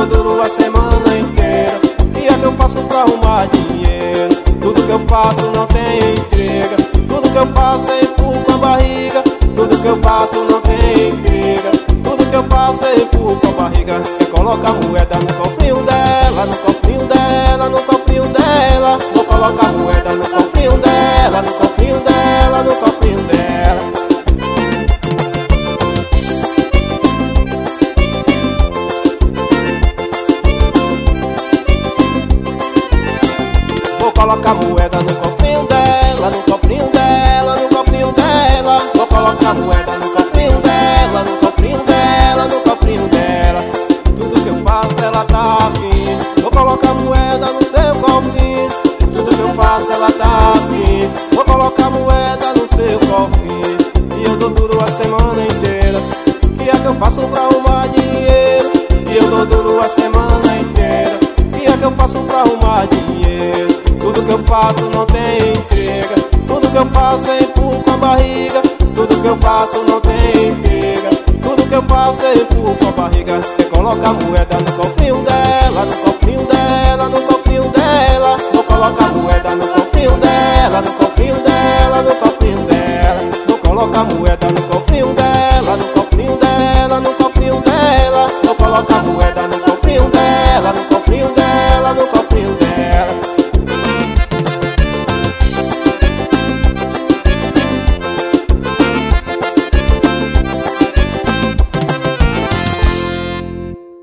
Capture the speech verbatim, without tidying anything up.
dou duro a semana inteira. E é que eu faço pra arrumar dinheiro? Tudo que eu faço não tem entrega. Tudo que eu faço é empurro com a barriga. Tudo que eu faço não tem entrega. Tudo que eu faço é empurro com a barriga. É colocar moeda no cofrinho dela, no cofrinho dela, no cofrinho dela. Vou colocar moeda no cofrinho dela, no cofrinho dela, no cofrinho dela. Vou colocar moeda no cofrinho dela, no cofrinho dela, no cofrinho dela. Vou colocar moeda no cofrinho dela, no cofrinho dela, no cofrinho dela. Tudo que eu faço ela tá afim. Vou colocar moeda no seu cofrinho. Tudo que eu faço ela tá afim. Vou colocar moeda no seu cofrinho. E eu dou duro a semana inteira. Que é que eu faço pra arrumar dinheiro? E eu dou duro a semana inteira. Que é que eu faço pra arrumar dinheiro? Tudo que eu faço não tem entrega. Tudo que eu faço é empurro com a barriga. Tudo que eu faço não tem entrega. Tudo que eu faço é empurro com a barriga. É colocar moeda no cofrinho dela, no cofrinho dela, no cofrinho dela. Vou colocar moeda no cofrinho dela, no cofrinho dela, no cofrinho dela. Vou colocar moeda no